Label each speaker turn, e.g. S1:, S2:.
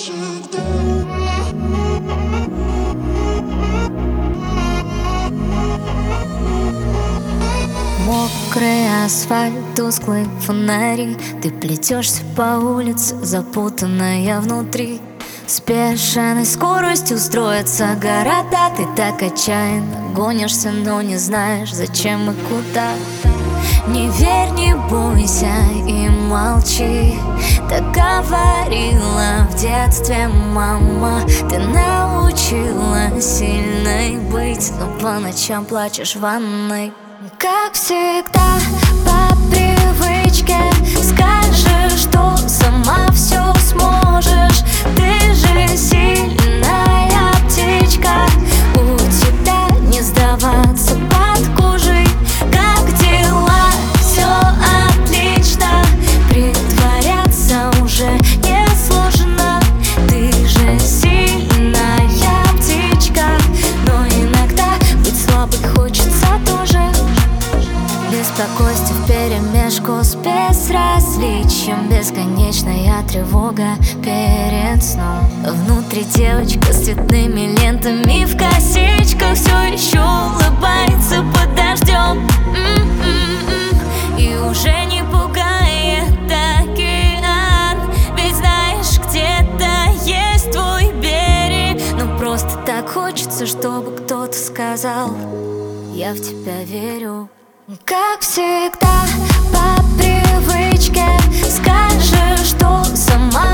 S1: Мокрый асфальт, тусклые фонари. Ты плетешься по улице, запутанная внутри. С бешеной скоростью строятся города. Ты так отчаянно гонишься, но не знаешь, зачем и куда. Не верь, не бойся и молчи. Так говорила в детстве мама. Ты научила сильной быть, но по ночам плачешь в ванной. Как всегда, по привычке скажешь, что сама все сможешь. Ты же сильная птичка, у тебя не сдаваться под кожей. Как дела? Все отлично, притворяться уже не сложно. Ты же сильная птичка, но иногда быть слабой хочется тоже. Беспокойство вперемешку с безразличием, бесконечная тревога перед сном. Внутри девочка с цветными лентами в косичках все еще улыбается под дождем. И уже не пугает океан, ведь знаешь, где-то есть твой берег. Но просто так хочется, чтобы кто-то сказал: я в тебя верю. Как всегда, по привычке скажешь, что сама